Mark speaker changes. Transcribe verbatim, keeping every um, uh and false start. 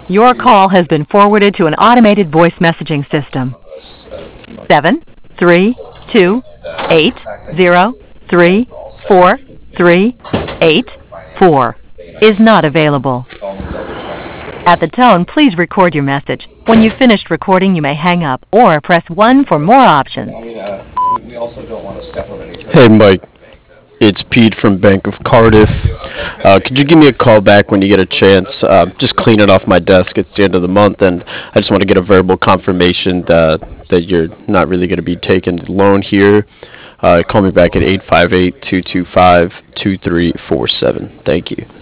Speaker 1: Your call has been forwarded to an automated voice messaging system. Seven three two eight zero three four three eight four is not available. At the tone, please record your message. When you've finished recording, you may hang up or press one for more options.
Speaker 2: Hey, Mike. It's Pete from Bank of Cardiff. Uh, could you give me a call back when you get a chance? Uh, just cleaning off my desk. It's the end of the month, and I just want to get a verbal confirmation that, that you're not really going to be taking the loan here. Uh, call me back at eight five eight, two two five, two three four seven. Thank you.